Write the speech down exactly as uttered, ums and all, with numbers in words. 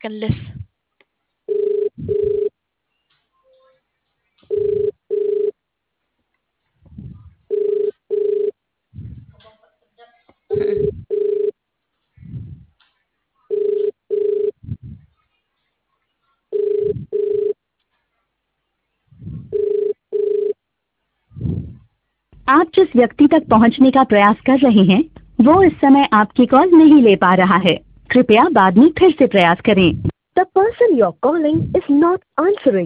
لسه. आप जिस व्यक्ति तक पहुंचने का प्रयास कर रहे हैं वो इस समय आपकी कॉल नहीं ले पा रहा है, कृपया बाद में फिर से प्रयास करें। The person you are calling is not answering.